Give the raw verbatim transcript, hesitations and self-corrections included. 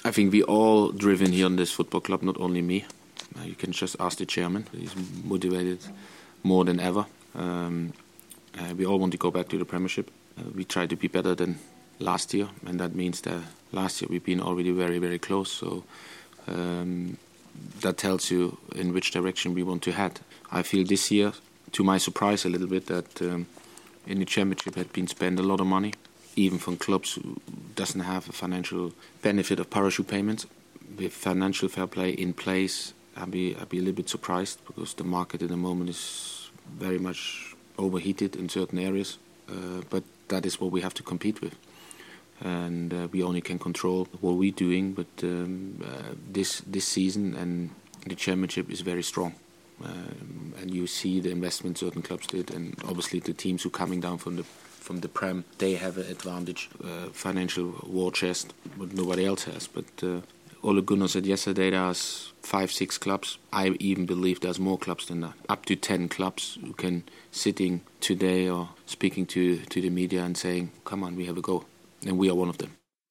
I think we all driven here in this football club, not only me. Uh, you can just ask the chairman. He's motivated more than ever. Um, uh, we all want to go back to the Premiership. Uh, we try to be better than last year, and that means that last year we've been already very, very close. So um, that tells you in which direction we want to head. I feel this year, to my surprise a little bit, that um, in the Championship had been spent a lot of money, even from clubs who doesn't have a financial benefit of parachute payments. With financial fair play in place, I'd be, I'd be a little bit surprised, because the market at the moment is very much overheated in certain areas. Uh, but that is what we have to compete with. And uh, we only can control what we're doing. But um, uh, this this season and the Championship is very strong. Um, and you see the investment certain clubs did, and obviously the teams who are coming down from the from the Prem, they have an advantage, uh, financial war chest, what nobody else has. But uh, Ole Gunnar said yesterday there's five, six clubs. I even believe there's more clubs than that. Up to ten clubs who can sitting today or speaking to, to the media and saying, come on, we have a go. And we are one of them.